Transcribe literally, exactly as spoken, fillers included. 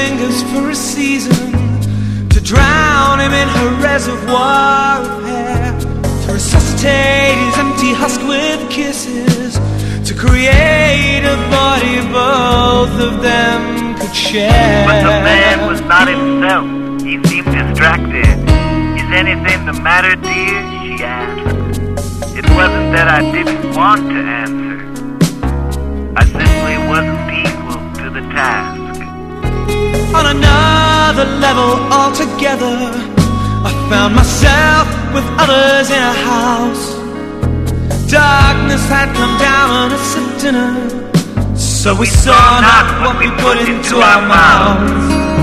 fingers for a season, to drown him in her reservoir of hair, to resuscitate his empty husk with kisses, to create a body both of them could share. But the man was not himself. He seemed distracted. Is anything the matter, dear? She asked. It wasn't that I didn't want to answer. I simply wasn't equal to the task. On another level altogether, I found myself with others in a house. Darkness had come down on us at dinner, so we, we saw not what we put into our mouths.